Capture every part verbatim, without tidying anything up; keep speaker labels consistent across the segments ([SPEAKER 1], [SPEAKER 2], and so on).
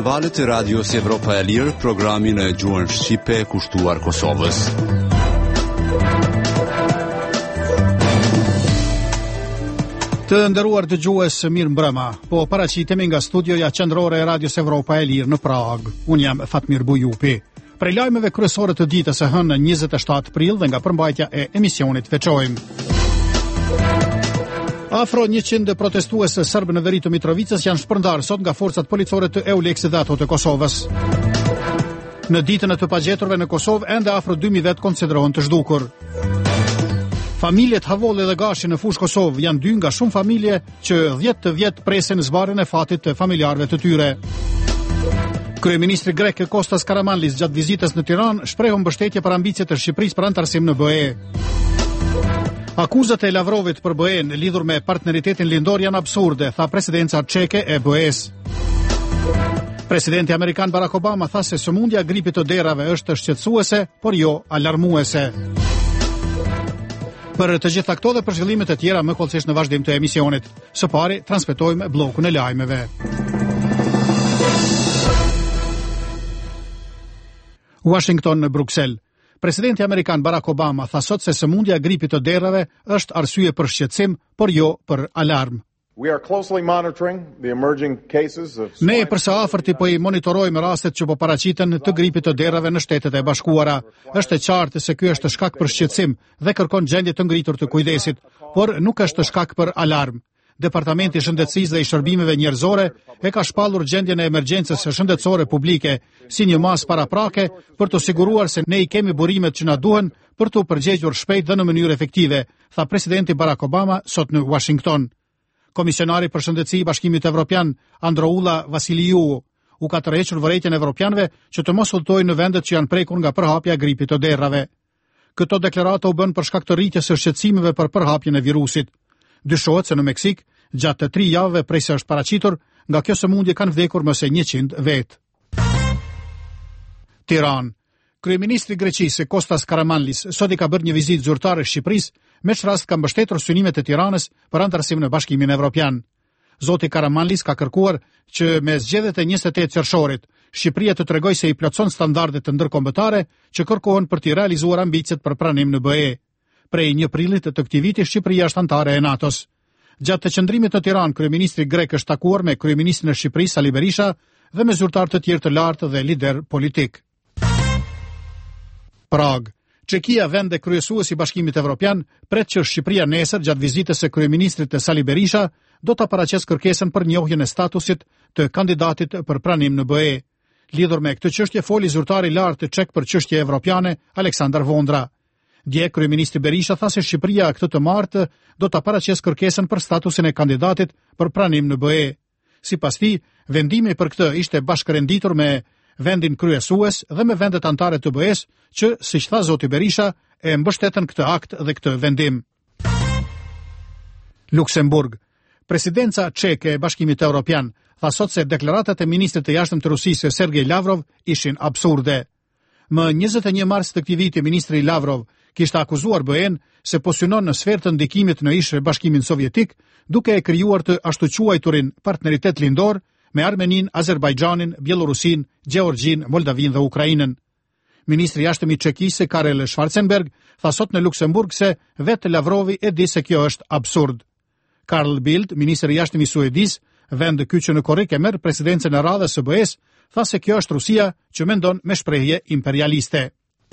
[SPEAKER 1] valët e radios Evropa e Lirë, programin e gjuhën shqipe kushtuar Kosovës.
[SPEAKER 2] Të nderuar dëgjues, mirë mbrëma. Po paraqitemi nga studioja qendrore e radios Evropa e Lirë në Prag. Unë jam Fatmir Bujupi. Prej lajmeve kryesore të ditës së hënë njëzet e shtatë prill dhe nga përmbajtja e emisionit veçojmë. Afro njëqind protestues serbë në veri të Mitrovicës janë shpërndarë sot nga forcat policore të EULEX dhe ato të Kosovës. Në ditën e të pagjeturve në Kosovë, ende afro dy mijë vet konsiderohen të zhdukur. Familjet Havolle dhe Gashi në fushë Kosovë janë dy nga shumë familje që dhjetë të vjet presin zvarrin e fatit të familjarëve të tyre. Kryeministri grek Kostas Karamanlis gjatë vizitës në Tiranë shprehu mbështetje për ambicjet e Shqipërisë për antarësim në B E. Akuzat e Lavrovit për B E-n lidhur me partneritetin lindor janë absurde, tha presidenca çeke e B E-s. Presidenti amerikan Barack Obama tha se sëmundja e gripit të derave është shqetësuese, por jo alarmuese. Për të gjitha këto dhe për zhvillimet e tjera më kollësisht në vazhdim të emisionit. Së pari transmetojmë bllokun e lajmeve. Washington në Bruksel. Presidenti amerikan Barack Obama tha sot se sëmundja e gripit të derave është arsye për shqetësim, por jo për alarm.
[SPEAKER 3] We are closely monitoring the emerging cases of
[SPEAKER 2] Ne për së afërti po i monitorojmë rastet që po paraqiten të gripit të derave në Shtetet e Bashkuara. Është e qartë se ky është shkak për shqetësim dhe kërkon gjendje të ngritur të kujdesit, por nuk është shkak për alarm. Departamenti i Shëndetësisë dhe i Shërbimeve Njerëzore e ka shpallur gjendjen e emergjencës shëndetësore publike si një masë paraprake për të siguruar se ne i kemi burimet që na duhen për të përgjegjur shpejt dhe në mënyrë efektive, tha presidenti Barack Obama sot në Washington. Komisionari për shëndetësi i Bashkimit Evropian, Androula Vasiliu, u ka tërhequr vërejtjen e evropianëve që të mos udhtojnë në vendet që janë prekur nga përhapja e gripit të derrave. Këto deklarata u bën për shkak të rritjes së shqetësimeve për përhapjen e virusit. Dyshohet se në Meksik, gjatë të tri javëve prej se është paraqitur, nga kjo sëmundje kanë vdekur më se njëqind vetë. Tiranë. Kryeministri i Greqisë Kostas Karamanlis sot i ka bërë një vizitë zyrtare Shqipërisë, me çrast ka mbështetur synimet e Tiranës për antarësim në Bashkimin Evropian. Zoti Karamanlis ka kërkuar që me zgjedhjet e njëzet e tetë qershorit, Shqipëria të tregojë se i plotson standardet të ndërkombëtare që kërkohen për të realizuar ambicet për pranim në B E. Prej një prillit të këtij viti Shqipëria është antare e NATO-s. Gjatë të qëndrimit në Tiranë, kryeministri grek është takuar me kryeministrin e Shqipërisë Sali Berisha dhe me zyrtar të tjerë të lartë dhe lider politik. Prag. Çekia, vend e kryesues i Bashkimit Evropian, pret që Shqipëria nesër gjatë vizitës së kryeministrit të Sali Berisha do ta paraqesë kërkesën për njohjen e statusit të kandidatit për pranim në B E. Lidhur me këtë çështje foli zyrtari i lartë çek për çështje evropiane Aleksandar Vondra. Dje kryeministri Berisha tha se Shqipëria këtë të martë do ta paraqesë kërkesën për statusin e kandidatit për pranim në B E. Sipas tij, vendimi për këtë ishte bashkërenditur me vendin kryesues dhe me vendet antare të B E-s që, siç tha zoti Berisha, e mbështetën këtë akt dhe këtë vendim. Luksemburg. Presidenca çeke e Bashkimit Evropian tha sot se deklaratat e ministrit të jashtëm të Rusisë Sergej Lavrov ishin absurde. Më njëzet e një mars të këtij viti ministri Lavrov kishte akuzuar B E-n se po synon në sferë të ndikimit në ish Bashkimin Sovjetik, duke e krijuar të ashtu quajturin partneritet lindor me Armenin, Azerbajxhanin, Bielorusin, Gjeorgjin, Moldavin dhe Ukrainën. Ministri i jashtëm i Çekisë Karel Schwarzenberg tha sot në Luksemburg se vetë Lavrovi e di se kjo është absurd. Carl Bildt, ministri i jashtëm i Suedisë, vend ky që në korrik e merr presidencën e radhës së B E-s, tha se kjo është Rusia që mendon me shprehje imperialiste.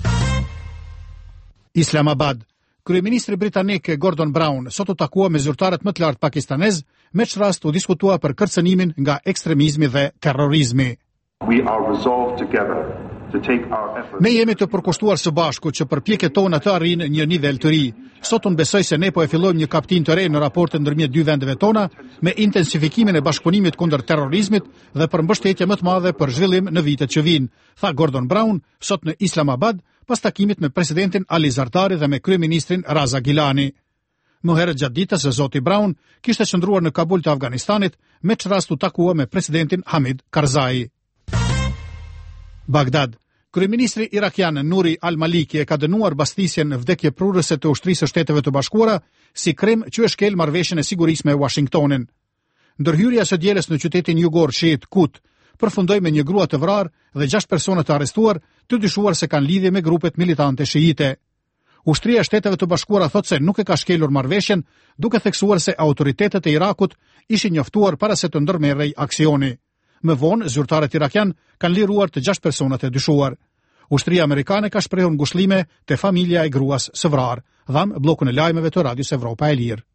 [SPEAKER 2] Islamabad. Kryeministri britanik Gordon Brown sot u takua me zyrtarët më të lartë pakistanez, me çrast u diskutua për kërcënimin nga ekstremizmi dhe terrorizmi.
[SPEAKER 4] We are resolved together to take our efforts.
[SPEAKER 2] Ne jemi të përkushtuar së bashku që përpjekjet tona të arrijnë një nivel të ri. Sot unë besoj se ne po e fillojmë një kapitull të re në raportin ndërmjet dy vendeve tona, me intensifikimin e bashkëpunimit kundër terrorizmit dhe për mbështetje më të madhe për zhvillim në vitet që vijnë, tha Gordon Brown sot në Islamabad pas takimit me presidentin Ali Zardari dhe me kryeministrin Raza Gilani. Më herët gjatë ditës zoti Brown kishte qëndruar në Kabul të Afganistanit, me çrast u takua me presidentin Hamid Karzai. Bagdad. Kryeministri irakian Nuri al-Maliki e ka dënuar basthisjen në vdekje prurëse të ushtrisë së Shteteve të Bashkuara si krim që e shkel marrëveshjen e sigurisë me Washingtonin. Ndërhyrja së dielës në qytetin jugor shiit Kut përfundoi me një grua të vrarë dhe gjashtë persona të arrestuar, të dyshuar se kanë lidhje me grupet militante shiite. Ushtria e Shteteve të Bashkuara thotë se nuk e ka shkelur marrëveshjen, duke theksuar se autoritetet e Irakut ishin njoftuar para se të ndërmerrej aksioni. Më vonë, zyrtarët irakian kanë liruar të gjashtë personat e dyshuar. Ushtria amerikane ka shprehur ngushëllime te familja e gruas së vrarë. Dham bllokun e lajmeve të Radios Evropa e Lirë.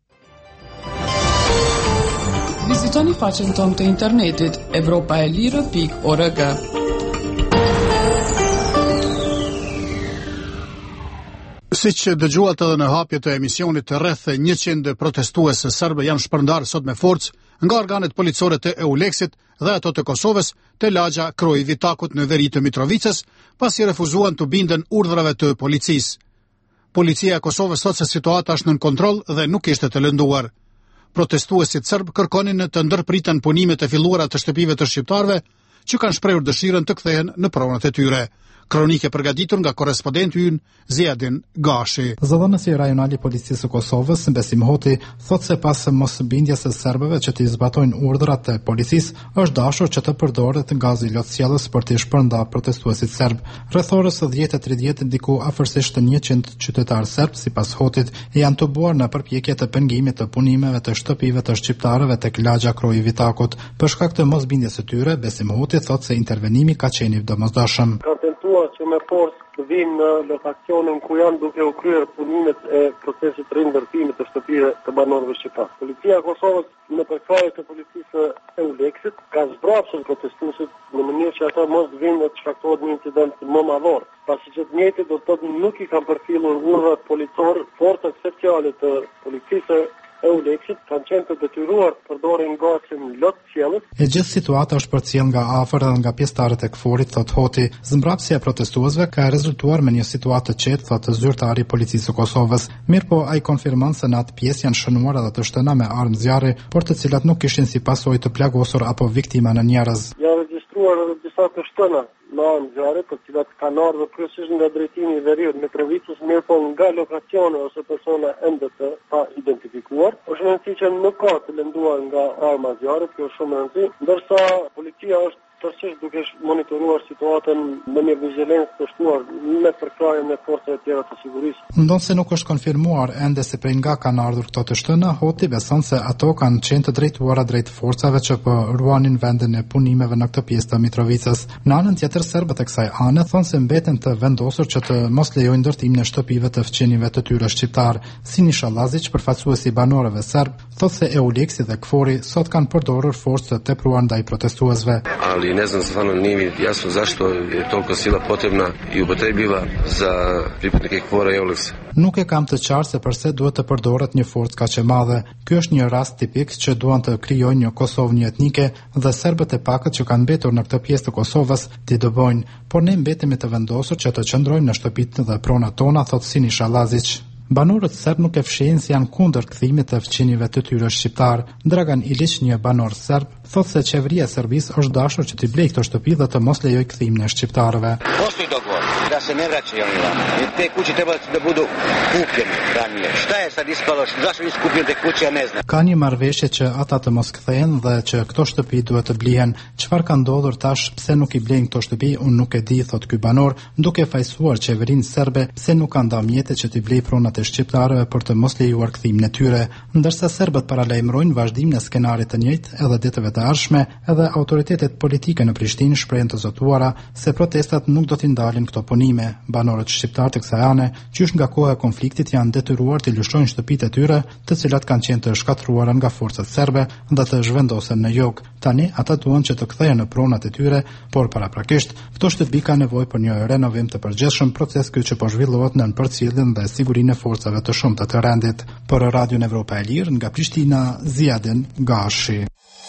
[SPEAKER 5] Vizitoni faqen tonë të internetit evropaelire pikë org.
[SPEAKER 2] Siç dëgjuat edhe në hapje të emisionit, të rreth njëqind protestuesë serbë janë shpërndarë sot me forcë nga organet policore të Euleksit dhe ato të Kosovës te lagja Kroivitakut në veri të Mitrovicës, pasi refuzuan të binden urdhrave të policisë. Policia e Kosovës thotë se situata është nën kontroll dhe nuk ishte të lënduar. Protestuesit serb kërkonin të ndërpriten punimet e filluara të shtëpive të shqiptarëve që kanë shprehur dëshirën të kthehen në pronat e tyre. Kronike përgatitur nga korrespondenti ynë Ziadin Gashi.
[SPEAKER 6] Zëdhënësi rajonali i policisë së Kosovës, Besim Hoti, thotë se pas mosbindjes së serbëve që të zbatojnë urdhrat e policisë, është dashur që të përdoret gazi lotësjellës për të shpërndarë protestuesit serb. Rreth orës dhjetë e tridhjetë diku afërsisht njëqind qytetarë serb, sipas Hotit, janë tubuar në përpjekje të pengimit të punimeve të shtëpive të shqiptarëve tek lagja Kroivitakut. Për shkak të mosbindjes së tyre, Besim Hoti thotë se intervenimi ka qenë i domosdoshëm.
[SPEAKER 7] Që me forcë të vinë në lokacionin ku janë duke u kryer punimet e procesit të rindërtimit të shtëpive të banorëve shqiptar. Policia e Kosovës në përkrahje të policisë e Euleksit ka zbrapsur protestuesit në mënyrë që ata mos vinë të shkaktohet një incident më madhor. Pasi që të njëjtë do të thotë nuk i kanë përfillur urdhrat policor, forcat speciale të policisë Euleksit kanë qenë të detyruar të përdorin gazin lotësjellës.
[SPEAKER 6] E gjithë situata është përcjell nga afër dhe nga pjesëtarët e KFOR-it, thot Hoti. Zmbrapsja e protestuesve ka rezultuar me një situatë të qetë, thot zyrtari i policisë së Kosovës. Mirpo ai konfirmon se në atë pjesë janë shënuar edhe të shtëna me armë zjarri, por të cilat nuk kishin si pasojë të plagosur apo viktima në njerëz.
[SPEAKER 7] Janë regjistruar edhe disa të shtëna në armë zjarri, të cilat kanë ardhur kryesisht nga drejtimi i veriut me Mitrovicës, mirpo nga lokacione ose persona ende të pa identifikuar. Është rëndësi që nuk ka të lënduar nga arma zjarri, kjo është shumë e rëndësishme, ndërsa policia është tërësisht duke monitoruar situatën në një vigjilencë të shtuar me përkrahjen e forcave të tjera të sigurisë.
[SPEAKER 6] Ndonse nuk është konfirmuar ende se prej nga kanë ardhur këto të shtëna, Hoti beson se ato kanë qenë të drejtuara drejt forcave që po ruanin vendin e punimeve në këtë pjesë të Mitrovicës. Në anën tjetër, serbët e kësaj ane thonë se mbeten të vendosur që të mos lejojnë ndërtimin e shtëpive të fqinive të tyre shqiptar. Siniša Lazić, përfaqësuesi i banorëve serb, thotë se Euleksi dhe KFOR-i sot kanë përdorur forcë të tepruar ndaj protestuesve.
[SPEAKER 8] Ali ne znam stvarno nije mi jasno zašto je toliko sila potrebna i upotrebljiva za pripadnike KFOR-a i Euleksa.
[SPEAKER 6] Nuk e kam të qartë se përse duhet të përdoret një forcë kaq e madhe. Ky është një rast tipik që duan të krijojnë një Kosovë një etnike dhe serbët e pakët që kanë mbetur në këtë pjesë të Kosovës t'i dëbojnë, por ne mbetemi të vendosur që të qëndrojmë në shtëpitë dhe pronat tona, thot Siniša Lazić. Banorët serb nuk e fshehin se janë kundër kthimit të fqinive të tyre shqiptar. Dragan Ilić, një banor serb, thotë se qeveria e Serbisë është dashur që t'i blejë këto shtëpi dhe të mos lejoj kthimin e shqiptarëve.
[SPEAKER 9] Postoji dogovor da se ne vraćaju oni vamo. Te kuće treba da budu kupljene ranije. Šta je sad ispalo? Zašto nisu kupljene te kuće, ja ne znam.
[SPEAKER 6] Ka një marrëveshje që ata të mos kthehen dhe që këto shtëpi duhet të blihen. Çfarë ka ndodhur tash, pse nuk i blejnë këto shtëpi, unë nuk e di, thot ky banor, duke fajsuar qeverinë serbe pse nuk ka nda mjete që t'i blej pronat e shqiptarëve për të mos lejuar kthimin e tyre, ndërsa serbët paralajmërojnë vazhdimin e skenarit të njëjtë edhe ditëve të ardhshme, edhe autoritetet politike në Prishtinë shprehen të zotuara se protestat nuk do t'i ndalin këto punime. Banorët shqiptar të kësaj ane, qysh nga koha e konfliktit, janë detyruar të lëshojnë shtëpitë e tyre, të cilat kanë qenë të shkatruara nga forcat serbe dhe të zhvendosen në jug. Tani ata duan që të kthehen në pronat e tyre, por paraprakisht këto shtëpi kanë nevojë për një renovim të përgjithshëm, proces ky që po zhvillohet në përcjelljen dhe sigurinë e forcave të shumta të rendit. Për Radion Evropa e Lirë nga Prishtina, Ziadin Gashi.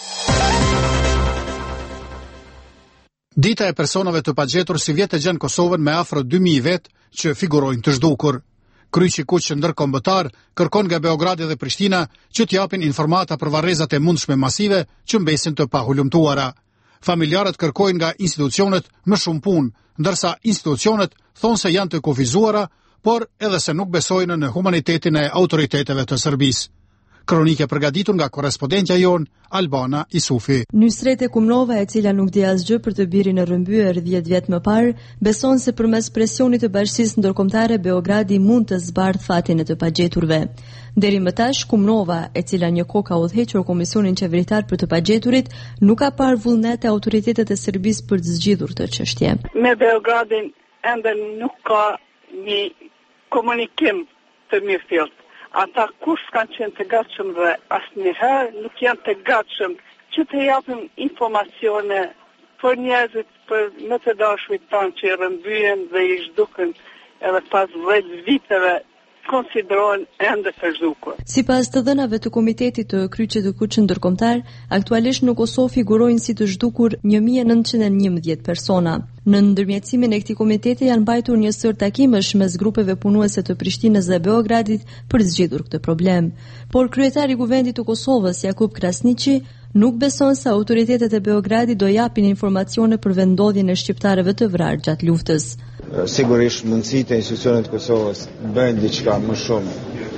[SPEAKER 2] Dita e personave të pagjetur si vjetë e gjenë Kosovën me afro dy mijë vetë që figurojnë të zhdukur. Kryqi kuq ndërkombëtar kërkon nga Beogradi dhe Prishtina që t'japin informata për varrezat e mundshme masive që mbesin të pahulumtuara. Familjarët kërkojnë nga institucionet më shumë punë, ndërsa institucionet thonë se janë të kufizuara, por edhe se nuk besojnë në humanitetin e autoriteteve të Serbisë. Kronike përgatitur nga korrespondentja jon Albana Isufi.
[SPEAKER 10] Nysrete Kumnova, e cila nuk di asgjë për të birin e rrëmbyer dhjetë vjet më parë, beson se përmes presionit të bashkisë ndërkombëtare Beogradi mund të zbardh fatin e të pagjeturve. Deri më tash, Kumnova, e cila një kohë ka udhëhequr Komisionin Qeveritar për të pagjeturit, nuk ka parë vullnet e autoritetet e Serbisë për të zgjidhur të çështje.
[SPEAKER 11] Me Beogradin ende nuk ka një komunikim të mirëfillt. Ata kush kanë qenë të gatshëm dhe asnjëherë nuk janë të gatshëm që të japin informacione për njerëzit, për më të dashurit tanë që i rrëmbyen dhe i zhdukën edhe pas dhjetë viteve konsiderohen ende të zhdukur.
[SPEAKER 10] Sipas të dhënave të Komitetit të Kryqëzimit Ndërkombëtar, aktualisht në Kosovë figurojnë si të zhdukur një mijë e nëntëqind e njëmbëdhjetë persona. Në ndërmjetësimin e këtij komiteti janë mbajtur një sër takimesh mes grupeve punuese të Prishtinës dhe Beogradit për zgjidhur këtë problem. Por kryetari i Kuvendit të Kosovës, Jakub Krasniqi, nuk beson se autoritetet e Beogradit do japin informacione për vendodhjen e shqiptarëve të vrarë gjatë luftës.
[SPEAKER 12] Sigurisht mundësitë e institucionet të Kosovës bëjnë diçka më shumë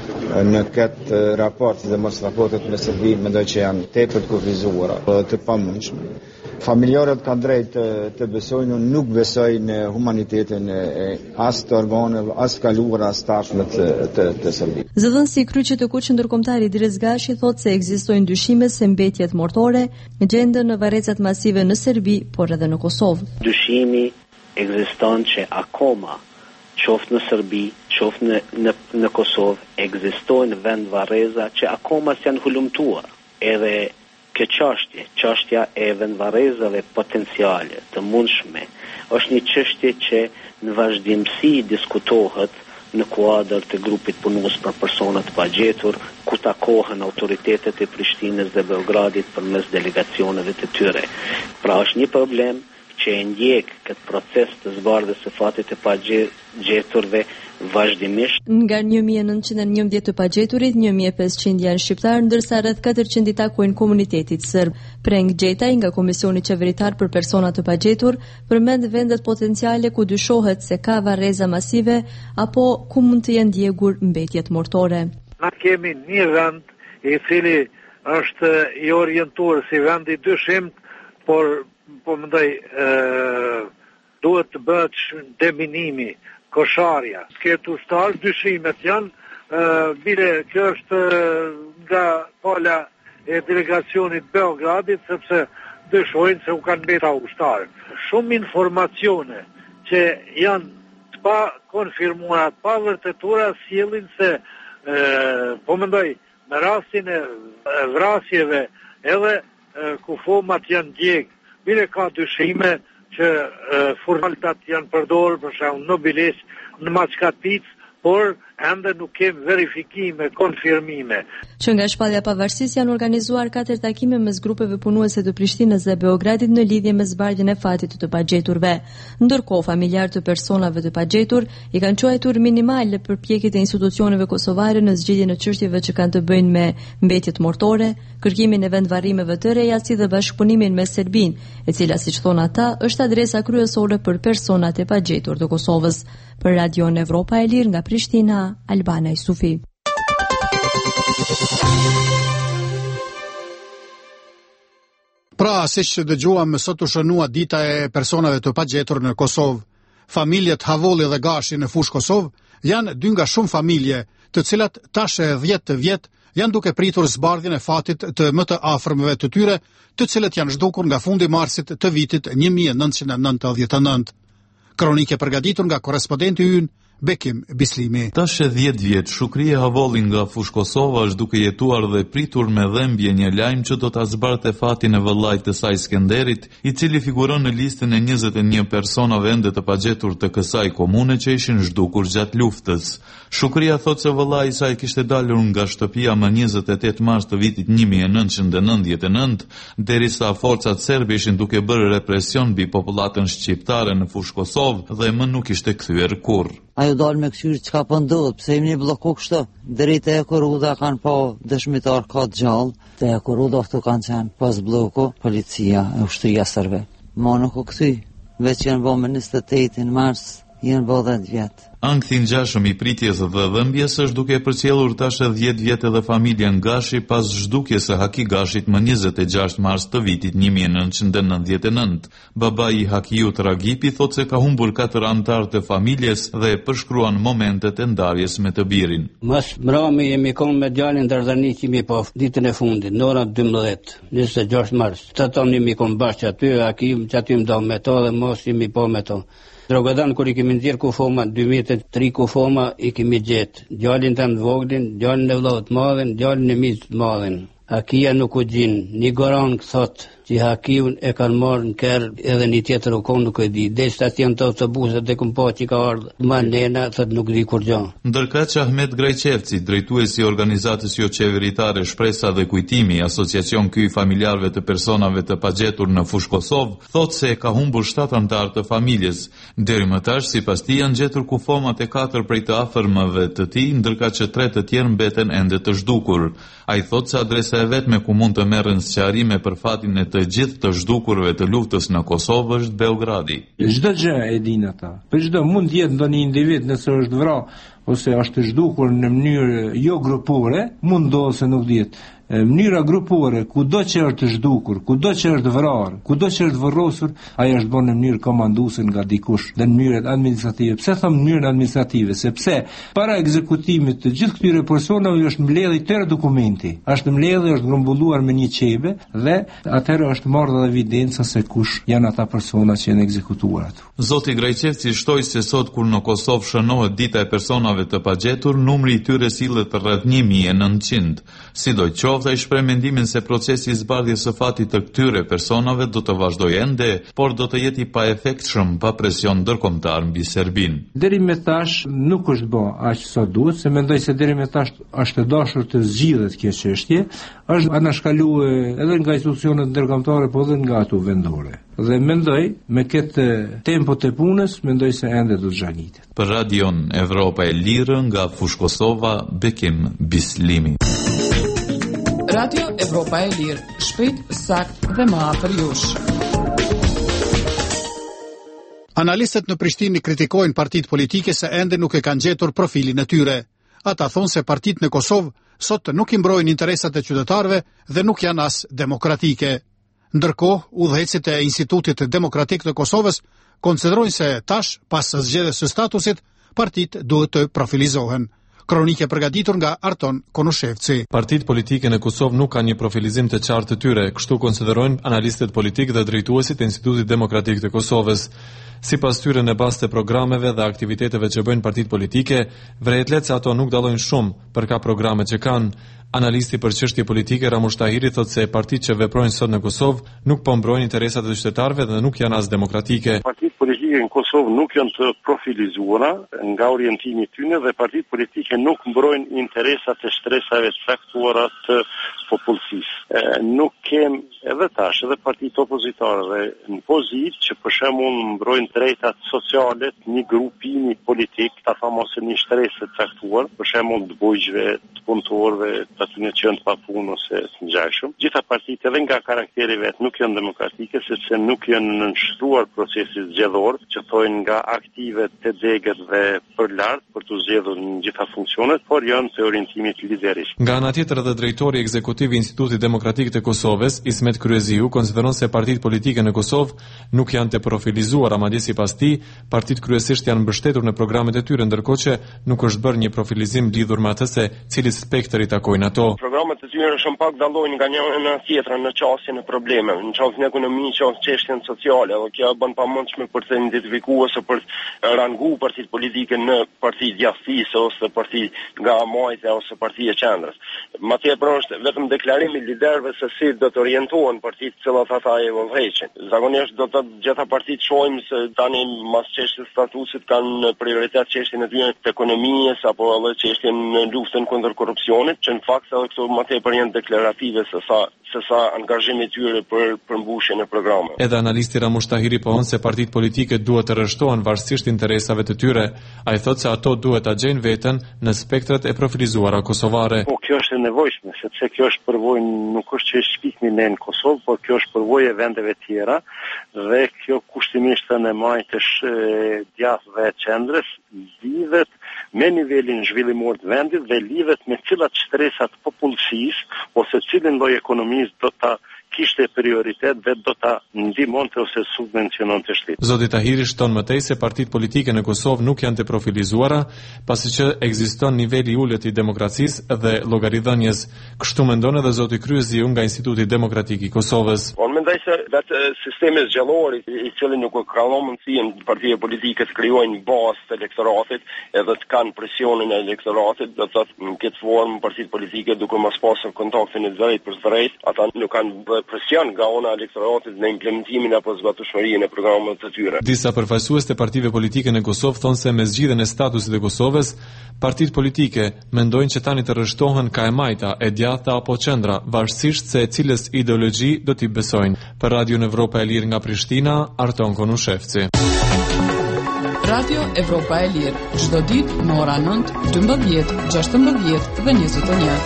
[SPEAKER 12] në këtë raport dhe mos raportet me Serbi, mendoj që janë tepër të kufizuara, të pamundshme. Familjarët kanë drejt të, të besojnë, nuk besojnë në humanitetin e as të organeve, as kaluara, as tashme të, të, të Serbi.
[SPEAKER 10] Zëdhënësi i Kryqit të Kuq ndërkombëtar Idris Gashi thotë se ekzistojnë dyshime se mbetjet mortore gjenden në varrecat masive në Serbi, por edhe në Kosovë.
[SPEAKER 13] Dyshimi ekziston që akoma qoftë në Serbi, qoftë në, në, në Kosovë, ekzistojnë vend varreza që akoma s'janë hulumtuar. Edhe kjo çështje, çështja e vendvarrezave potenciale të mundshme, është një çështje që në vazhdimsi diskutohet në kuadër të grupit punues për persona të pagjetur, ku takohen autoritetet e Prishtinës dhe Beogradit përmes delegacioneve të tyre. Pra është një problem që e ndjek këtë proces të zbardhjes së fatit të pagjeturve vazhdimisht.
[SPEAKER 10] Nga një mijë e nëntëqind e njëmbëdhjetë të pagjeturit, një mijë e pesëqind janë shqiptar, ndërsa rreth katërqind i takojnë komunitetit serb. Preng Gjetaj nga Komisioni Qeveritar për Persona të Pagjetur përmend vendet potenciale ku dyshohet se ka varreza masive apo ku mund të jenë ndjegur mbetjet mortore.
[SPEAKER 14] Na kemi një vend i cili është i orientuar si vend i dyshimt, por po mendoj duhet të bëhet deminimi, kosharja. Këtë ushtar, dyshimet janë, bile kjo është nga pala e delegacionit Beogradit, sepse dyshojnë se u kanë beta ushtarë. Shumë informacione që janë të pa konfirmuara, pa vërtetura, sjellin se, po mendoj, në rastin e vrasjeve edhe kufomat janë djegë. Bile ka dyshime që formaltat janë përdorur për shembull në Bilis, në Maçkapic, por ende nuk kem verifikime, konfirmime.
[SPEAKER 10] Që nga shpallja pavarësisë janë organizuar katër takime mes grupeve punuese të Prishtinës dhe Beogradit në lidhje me zbardhjen e fatit të pagjeturve. Ndërkohë, familjarë të personave të pagjetur i kanë quajtur minimale përpjekjet e institucioneve kosovare në zgjidhjen e çështjeve që kanë të bëjnë me mbetjet mortore, kërkimin e vendvarrimeve të reja si dhe bashkëpunimin me Serbinë, e cila siç thon ata është adresa kryesore për personat e pagjetur të Kosovës. Për Radion Evropa e Lirë nga Prishtina, Albana Isufi.
[SPEAKER 2] Pra, siç dëgjuam, sot u shënua dita e personave të pagjetur në Kosovë. Familjet Havolli dhe Gashi në fushë Kosovë janë dy nga shumë familje, të cilat tash e dhjetë vjet janë duke pritur zbardhjen e fatit të më të afërmëve të tyre, të cilët janë zhdukur nga fundi marsit të vitit një mijë e nëntëqind e nëntëdhjetë e nëntë. Kronike përgatitur nga korrespondenti ynë Bekim Bislimi.
[SPEAKER 15] Tash e dhjetë vjet, Shukrie Havolli nga fushë Kosova është duke jetuar dhe pritur me dhembje një lajm që do ta zbarte fatin e vëllait të saj Skenderit, i cili figuron në listën e njëzet e një personave ende të pagjetur të kësaj komune që ishin zhdukur gjatë luftës. Shukria thot se vëllai i saj kishte dalur nga shtëpia më njëzet e tetë mars të vitit një mijë e nëntëqind e nëntëdhjetë e nëntë, derisa forcat serbe ishin duke bërë represion mbi popullatën shqiptare në fushë Kosovë dhe më nuk ishte kthyer kurrë.
[SPEAKER 16] Ajo dalë me këqyrë që ka pëndodhë, pëse im një bloku kështë, drejt e Koruda kanë pa dëshmitar ka të gjallë, të e Koruda këtu kanë qenë pas bloku, policia e ushtëria sërbe. Ma nuk o këty, veç janë bo me njëzet e tetë mars, janë bë dhjetë vjet.
[SPEAKER 15] Ankthi ngjashëm i pritjes dhe dhëmbjes është duke përcjellur tash dhjetë vjet edhe familja Ngashi pas zhdukjes së Haki Gashit më njëzet e gjashtë mars të vitit një mijë e nëntëqind e nëntëdhjetë e nëntë. Babai i Hakiut Ragipi thotë se ka humbur katër anëtar të familjes dhe përshkruan momentet e ndarjes me të birin.
[SPEAKER 17] Mas mbrëmje jemi konë me djalin Darzani që mi po ditën e fundit, në orën dymbëdhjetë, njëzet e gjashtë mars. Të tonë jemi konë bashkë aty, Haki që aty më dal me to dhe mos jemi po me to. Drogadan kur i kemi nxjerr kufoma dy mijë e tre kufoma i kemi gjetë. Djalin tan voglin, djalin e vëllaut të madhin, djalin e miq të madhin. Hakia nuk u gjin, një goran thot që Hakiun e kanë marrë në kerr edhe një tjetër u kon nuk e di. Dhe stacion të autobuset dhe kum pa që ka ardhur. Ma nena thot nuk di kur gjë.
[SPEAKER 15] Ndërkaq Ahmet Grajçevci, drejtuesi i organizatës jo qeveritare Shpresa dhe Kujtimi, asociacion ky i familjarëve të personave të pagjetur në fushë Kosovë, thotë se ka humbur shtatë anëtar të familjes. Deri më tash, sipas tij, janë gjetur kufomat e katër prej të afërmëve të tij, ndërkaq që tre të tjerë mbeten ende të zhdukur. Ai thotë se adresa e vetme ku mund të merren sqarime për fatin e të gjithë të zhdukurve të luftës në Kosovë është Beogradi.
[SPEAKER 18] Çdo gjë e din ata. Për çdo mund të jetë ndonjë individ nëse është vrarë ose është zhdukur në mënyrë jo grupore, mund ndodhë se nuk dihet. Mënyra grupore, kudo që është zhdukur, kudo që është vrarë, kudo që është varrosur, ai është bërë në mënyrë komanduese nga dikush, në mënyrë administrative. Pse them mënyrë administrative? Sepse para ekzekutimit të gjithë këtyre personave është mbledhur tërë dokumenti. Është mbledhur, është grumbulluar me një çebe dhe atëherë është marrë evidenca se kush janë ata persona që janë ekzekutuar aty.
[SPEAKER 15] Zoti Grajçevci shtoi se sot kur në Kosovë shënohet dita e personave të pagjetur, numri i tyre sillet rreth një mijë e nëntëqind. Sidoqoftë ai shpreh mendimin se procesi i zbardhjes së fatit të këtyre personave do të vazhdojë ende, por do të jetë i paefektshëm pa presion ndërkombëtar mbi Serbinë.
[SPEAKER 18] Deri me tash nuk është bë aq sa duhet, se mendoj se deri me tash është dashur të zgjidhet kjo çështje, është anashkaluar edhe nga institucionet ndërkombëtare, po edhe nga ato vendore. Dhe mendoj me këtë tempo të punës, mendoj se ende do të zgjidhet.
[SPEAKER 15] Për Radion Evropa e Lirë nga fushë Kosova, Bekim Bislimi.
[SPEAKER 5] Radio Evropa e Lirë, shpejt, sakt dhe më afër jush.
[SPEAKER 2] Analistët në Prishtinë kritikojnë partitë politike se ende nuk e kanë gjetur profilin e tyre. Ata thonë se partitë në Kosovë sot nuk i mbrojnë interesat e qytetarëve dhe nuk janë as demokratike. Ndërkohë, udhëheqësit e Institutit Demokratik të Kosovës konsiderojnë se tash, pas zgjedhjes së statusit, partitë duhet të profilizohen. Kronike përgatitur nga Arton Konushevci.
[SPEAKER 19] Partitë politike në Kosovë nuk kanë një profilizim të qartë të tyre, kështu konsiderojnë analistët politikë dhe drejtuesit e Institutit Demokratik të Kosovës. Sipas tyre, në bazë të programeve dhe aktiviteteve që bëjnë partitë politike, vërejt letë se ato nuk dallojnë shumë për ka programe që kanë. Analisti për çështje politike Ramush Tahiri thotë se partitë që veprojnë sot në Kosovë nuk po mbrojnë interesat e qytetarëve dhe nuk janë as demokratike.
[SPEAKER 20] Partitë politike në Kosovë nuk janë të profilizuara nga orientimi i tyre dhe partitë politike nuk mbrojnë interesat e shtresave të caktuara të popullsisë. Nuk kem edhe tash edhe partitë opozitare në pozitë që për shembull mbrojnë drejtat sociale të një grupimi politik, ta famose një shtresë të caktuar, për shembull të bujqve, të punëtorëve, të atyre që janë pa punë ose të ngjashëm. Gjitha partitë edhe nga karakteri vet nuk janë demokratike sepse nuk janë nënshtruar procesit zgjedhor, që thojnë nga aktive të degët dhe për lart për të zgjedhur në gjitha funksionet, por janë të orientimit liderist.
[SPEAKER 19] Nga ana tjetër edhe drejtori ekzekutiv i Institutit Demokratik të Kosovës, Ismet Kryeziu, konsideron se partitë politike në Kosovë nuk janë të profilizuara, madje sipas tij, partitë kryesisht janë mbështetur në programet e tyre, ndërkohë që nuk është bërë një profilizim lidhur me atë se cili spektër i takojnë ato.
[SPEAKER 20] Programet e tyre shumë pak dallojnë nga njëra në tjetrën në çështjen e problemeve, në çështjen e ekonomisë, në çështjen sociale, dhe kjo bën pamundshme për të identifikuar ose për të ranguar partitë politike në parti djathtisë ose parti nga majtë ose parti e qendrës. Madje pra është vetëm deklarimi i liderëve se si do të orientohen partitë të cilat ata e udhëheqin. Zakonisht do të gjitha partitë shohim se tani mas çështjes së statusit kanë prioritet çështjen e tyre të ekonomisë apo edhe çështjen e luftën kundër korrupsionit, që në fakt se këto më tepër janë deklarative se sa se sa angazhimi i tyre për përmbushjen e programeve.
[SPEAKER 19] Edhe analisti Ramush Tahiri pohon se partitë politike duhet të rreshtohen varësisht interesave të tyre. Ai thotë se ato duhet ta gjejnë veten në spektrat e profilizuara kosovare.
[SPEAKER 20] Po kjo është e nevojshme, sepse kjo është përvojë nuk është që është shpikni ne në Kosovë, por kjo është përvojë e vendeve tjera dhe kjo kushtimisht në majtësh djathtë dhe qendrës lidhet me nivelin zhvillimor të vendit dhe lidhet me cilat shtresat popullsisë ose cilin lloj ekonomisë do ta kishte prioritet dhe do ta ndihmonte ose subvenciononte shteti.
[SPEAKER 19] Zoti Tahiri shton më tej se partitë politike në Kosovë nuk janë të profilizuara, pasi që ekziston niveli i ulët i demokracisë dhe llogaridhënies. Kështu mendon edhe zoti Kryezi nga Instituti Demokratik i Kosovës.
[SPEAKER 20] Unë mendoj se vetë sistemi zgjellor i cili nuk ka mundësinë partitë politike të krijojnë bazë të elektoratit edhe të kanë presionin e elektoratit, do të thotë në këtë formë partitë politike duke mos pasur kontaktin e drejtë për drejt, ata nuk kanë presion nga ona elektoratit në implementimin apo zbatueshmërinë e programeve të tyre.
[SPEAKER 19] Disa përfaqësues të partive politike në Kosovë thonë se me zgjidhjen e statusit të Kosovës, partitë politike mendojnë që tani të rreshtohen ka e majta, e djathta apo qendra, varësisht se e cilës ideologji do t'i besojnë. Për Radio Evropa e Lirë nga Prishtina, Arton Konushevci.
[SPEAKER 5] Radio Evropa e Lirë, çdo ditë në ora nëntë, dymbëdhjetë, gjashtëmbëdhjetë dhe njëzet e një.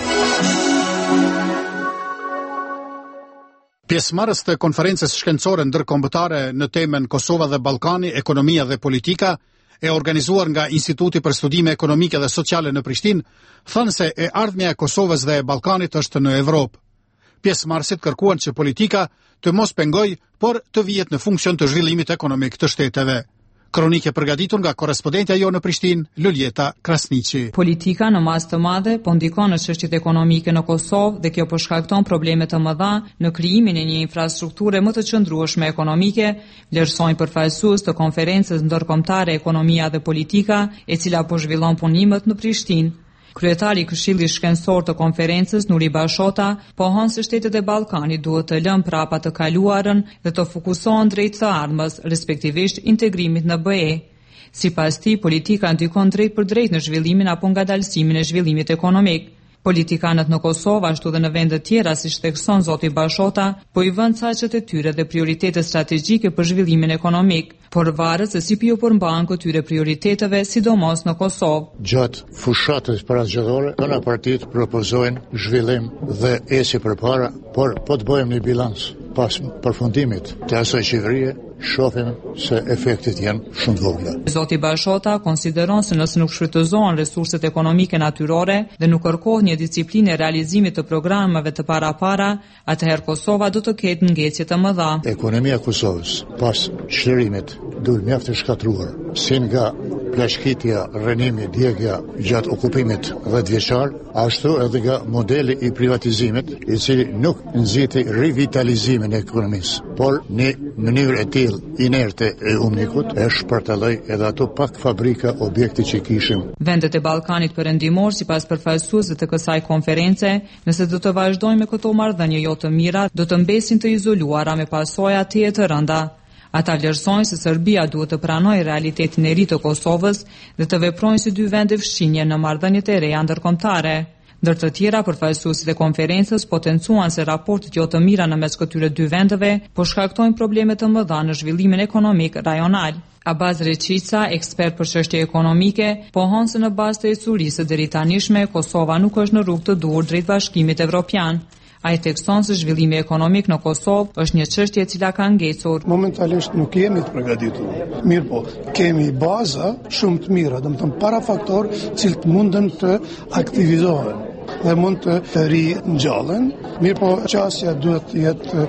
[SPEAKER 2] Pjesëmarrës të konferencës shkencore ndërkombëtare në temën Kosova dhe Ballkani, ekonomia dhe politika, e organizuar nga Instituti për Studime Ekonomike dhe Sociale në Prishtinë, thënë se e ardhmja e Kosovës dhe e Ballkanit është në Evropë. Pjesëmarrësit kërkuan që politika të mos pengojë, por të vihet në funksion të zhvillimit ekonomik të shteteve. Kronike përgatitur nga korrespondentja jo në Prishtinë, Luljeta Krasniqi.
[SPEAKER 21] Politika në masë të madhe po ndikon në çështjet ekonomike në Kosovë dhe kjo po shkakton probleme të mëdha në krijimin e një infrastrukture më të qëndrueshme ekonomike, vlerësojnë përfaqësues të konferencës ndërkombëtare Ekonomia dhe Politika, e cila po zhvillon punimet në Prishtinë. Kryetari i Këshillit Shkencor të konferencës, Nuri Bashota, pohon se shtetet e Ballkanit duhet të lënë prapa të kaluarën dhe të fokusohen drejt të ardhmës, respektivisht integrimit në B E. Sipas tij, politika ndikon drejt për drejt në zhvillimin apo ngadalësimin e zhvillimit ekonomik. Politikanët në Kosovë, ashtu dhe në vende tjera, si thekson zoti Bashota, po i vënë caqet e tyre dhe prioritete strategjike për zhvillimin ekonomik, por varet se si ju përmbahen këtyre prioriteteve, sidomos në Kosovë.
[SPEAKER 22] Gjatë fushatës parazgjedhore, këna partitë propozojnë zhvillim dhe eci përpara, por po të bëjmë një bilans pas përfundimit të asaj qeverie, shohim se efektet janë shumë të vogla.
[SPEAKER 21] Zoti Bashota konsideron se nëse nuk shfrytëzohen resurset ekonomike natyrore dhe nuk kërkohet një disiplinë e realizimit të programeve të parapara, atëherë Kosova do të ketë ngecje të mëdha.
[SPEAKER 22] Ekonomia e Kosovës pas çlirimit dul mjaft e shkatruar, si nga plashkitja, rënimi, djegja gjatë okupimit dhjetë vjeçar, ashtu edhe nga modeli i privatizimit, i cili nuk nxiti rivitalizimin e ekonomisë, por në mënyrë e tillë inerte e umnikut e shpërtalloi edhe ato pak fabrika, objekte që kishim.
[SPEAKER 21] Vendet e Ballkanit perëndimor, sipas përfaqësuesve të kësaj konference, nëse do të vazhdojnë me këto marrëdhënie jo të mira, do të mbesin të izoluara me pasoja të të rënda. Ata vlerësojnë se Serbia duhet të pranojë realitetin e ri të Kosovës dhe të veprojnë si dy vende fshinje në marrëdhëniet e reja ndërkombëtare. Ndër të tjera, përfaqësuesit e konferencës potencuan se raportet jo të mira në mes këtyre dy vendeve po shkaktojnë probleme të mëdha në zhvillimin ekonomik rajonal. Abaz Reqica, ekspert për çështje ekonomike, pohon se në bazë të ecurisë së deritanishme, Kosova nuk është në rrugë të duhur drejt bashkimit evropian. Ai thekson se zhvillimi ekonomik në Kosovë është një çështje e cila ka ngecur.
[SPEAKER 23] Momentalisht nuk jemi të përgatitur. Mirë po, kemi baza shumë të mira, domethënë para faktor cilët mundën të aktivizohen dhe mund të, të rinjallen. Mirë po, qasja duhet të jetë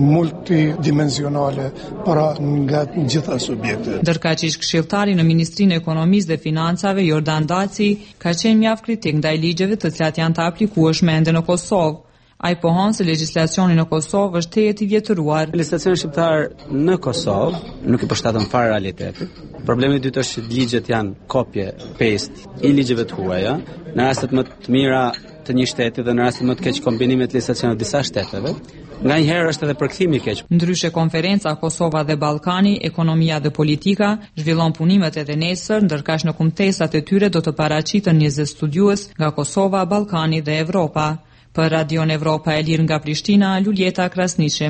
[SPEAKER 23] multidimensionale para nga gjitha subjekte.
[SPEAKER 21] Ndërkaq ish këshilltari në Ministrinë e Ekonomisë dhe Financave, Jordan Daci, ka qenë mjaft kritik ndaj ligjeve të cilat janë të aplikueshme ende në Kosovë. Ai pohon se legjislacioni në Kosovë është tejet i vjetëruar.
[SPEAKER 1] Legjislacioni shqiptar në Kosovë nuk i përshtaton fare realitetit. Problemi i dytë është që ligjet janë kopje paste i ligjeve të huaja, në rastet më të mira të një shteti dhe në rastet më të keq kombinimet legjislacione të disa shteteve. Nga një herë është edhe përkthimi i keq.
[SPEAKER 21] Ndryshe konferenca Kosova dhe Ballkani, ekonomia dhe politika zhvillon punimet edhe nesër, ndërkaq në kumtesat e tyre do të paraqiten njëzet studiues nga Kosova, Ballkani dhe Evropa. Për Radion Evropa e Lirë nga Prishtina, Luljeta Krasniqi.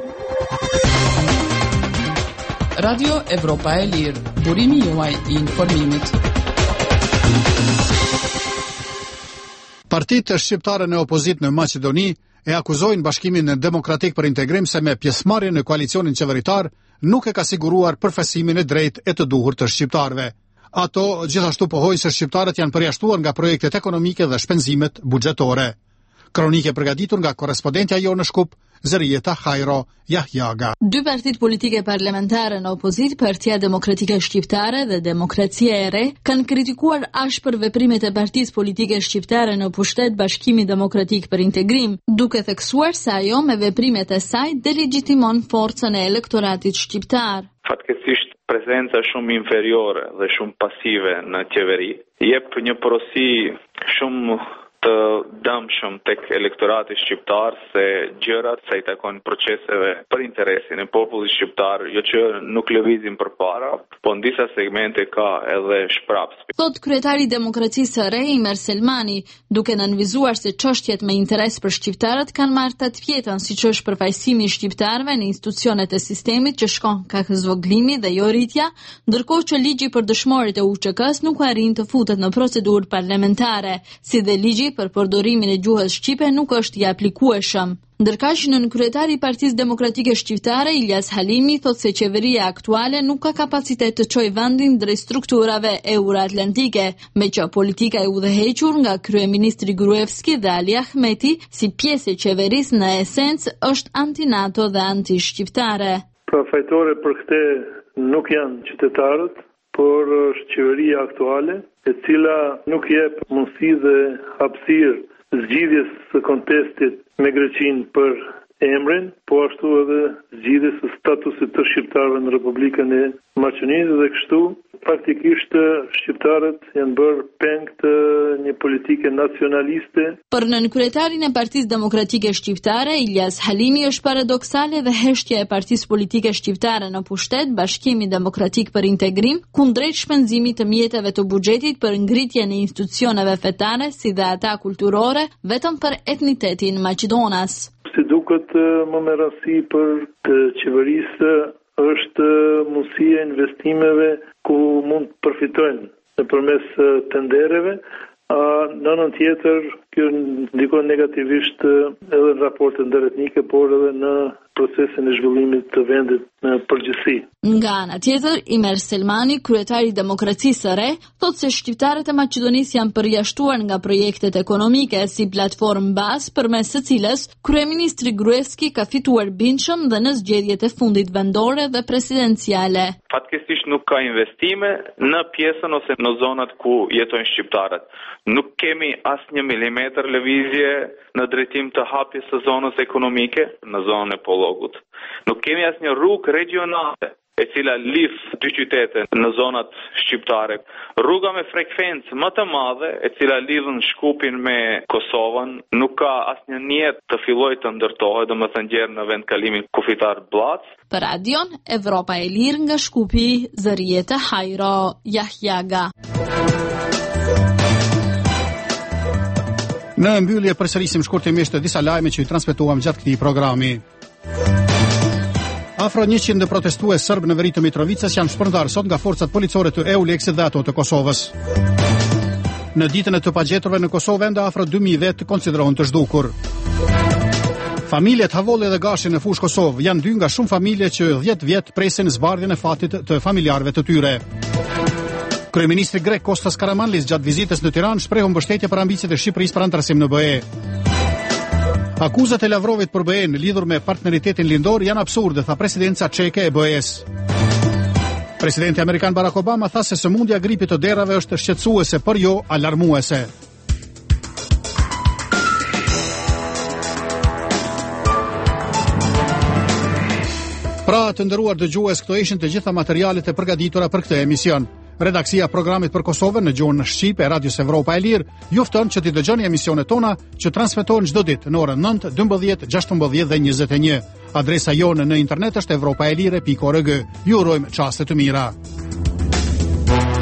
[SPEAKER 5] Radio Evropa e Lirë, burimi juaj i informimit.
[SPEAKER 2] Partitë shqiptare në opozit në Maqedoni e akuzojnë Bashkimin Demokratik për Integrim se me pjesëmarrje në koalicionin qeveritar nuk e ka siguruar përfasimin e drejtë e të duhur të shqiptarëve. Ato gjithashtu pohojnë se shqiptarët janë përjashtuar nga projektet ekonomike dhe shpenzimet buxhetore. Kronike përgatitur nga korrespondentja jo në Shkup, Zërieta Hajro Jahjaga.
[SPEAKER 3] Dy partitë politike parlamentare në opozit, Partia Demokratike Shqiptare dhe Demokracia e Re, kanë kritikuar ashpër veprimet e partisë politike shqiptare në pushtet Bashkimi Demokratik për Integrim, duke theksuar se ajo me veprimet e saj delegjitimon forcën e elektoratit shqiptar.
[SPEAKER 4] Fatkeqësisht prezenca shumë inferiore dhe shumë pasive në qeveri jep një porosi shumë të dëmshëm tek elektorati shqiptar se gjërat sa i takojnë proceseve për interesin e popullit shqiptar, jo që nuk lëvizin përpara, po në disa segmente ka edhe shprapsë.
[SPEAKER 3] Thot kryetari i Demokracisë së Re, Imer Selmani, duke nënvizuar se çështjet me interes për shqiptarët kanë marrë tat tjetën, siç është përfaqësimi i shqiptarëve në institucionet e sistemit që shkon ka zvoglimi dhe jo rritja, ndërkohë që ligji për dëshmorit e U Ç K-s nuk arrin të futet në procedurë parlamentare, si dhe ligji për përdorimin e gjuhës shqipe nuk është i aplikueshëm. Ndërkaq nën kryetari i Partisë Demokratike Shqiptare, Ilyas Halimi, thot se qeveria aktuale nuk ka kapacitet të çojë vendin drejt strukturave euroatlantike, me që politika e udhëhequr nga kryeministri Gruevski dhe Ali Ahmeti si pjesë e qeverisë në esencë është anti-NATO dhe anti-shqiptare.
[SPEAKER 24] Pra fajtore për këtë nuk janë qytetarët, por është qeveria aktuale, e cila nuk jep mundësi dhe hapësirë zgjidhjes së kontestit me Greqinë për emrin, po ashtu edhe zgjidhjes së statusit të shqiptarëve në Republikën e Maqedonisë dhe kështu faktikisht shqiptarët janë bërë peng të një politike nacionaliste.
[SPEAKER 3] Për nën kryetarin e Partisë Demokratike Shqiptare, Ilyas Halimi, është paradoksale dhe heshtja e Partisë Politike Shqiptare në pushtet Bashkimi Demokratik për Integrim, kundrejt shpenzimit të mjeteve të buxhetit për ngritjen e institucioneve fetare si dhe ata kulturore vetëm për etnitetin maqedonas.
[SPEAKER 24] Si duket më me rasti për të qeverisë është mundësia e investimeve ku mund të përfitojnë nëpërmes tendereve, a në anën tjetër kjo ndikon negativisht edhe në raportet ndëretnike, por edhe në procesin e zhvillimit të vendit në përgjithësi.
[SPEAKER 3] Nga ana tjetër, Imer Selmani, kryetari i Demokracisë së Re, thotë se shqiptarët e Maqedonisë janë përjashtuar nga projektet ekonomike si platformë bazë përmes së cilës kryeministri Gruevski ka fituar bindshëm dhe në zgjedhjet e fundit vendore dhe presidenciale.
[SPEAKER 4] Fatkeqësisht nuk ka investime në pjesën ose në zonat ku jetojnë shqiptarët. Nuk kemi asnjë milimetër lëvizje në drejtim të hapjes së zonës ekonomike në zonën e Pollogut. Nuk kemi asnjë rrugë regionale e cila lidh dy qytete në zonat shqiptare. Rruga me frekuencë më të madhe e cila lidh Shkupin me Kosovën nuk ka asnjë njet të fillojë të ndërtohet, domethënë gjerë në vendkalimin kufitar Blac.
[SPEAKER 3] Për Radion Evropa e Lirë nga Shkupi, Zërieta Hajro Jahjaga.
[SPEAKER 2] Në mbyllje përsërisim shkurtimisht disa lajme që i transmetuam gjatë këtij programi. Afro njëqind protestues serb në veri të Mitrovicës janë shpërndarë sot nga forcat policore të E U L E X dhe ato të Kosovës. Në ditën e të pagjeturve në Kosovë ende afro dy mijë vetë konsiderohen të zhdukur. Familjet Havolli dhe Gashi në fushë Kosovë janë dy nga shumë familje që dhjetë vjet presin zbardhjen e fatit të familjarëve të tyre. Kryeministri grek Kostas Karamanlis gjatë vizitës në Tiranë shprehu mbështetje për ambicet e Shqipërisë për antarësim në B E. Akuzat e Lavrovit për B E-n lidhur me partneritetin lindor janë absurde, tha presidenca çeke e B E-s. Presidenti amerikan Barack Obama tha se sëmundja gripit të derrave është shqetësuese, por jo alarmuese. Pra të nderuar dëgjues, këto ishin të gjitha materialet e përgatitura për këtë emision. Redaksia e programit për Kosovën në gjuhën shqipe e Radios Evropa e Lirë ju fton që t'i dëgjoni emisionet tona që transmetohen çdo ditë në orën nëntë, dymbëdhjetë, gjashtëmbëdhjetë dhe njëzet e një. Adresa jonë në internet është evropaelire pikë org. Ju urojmë çaste të mira.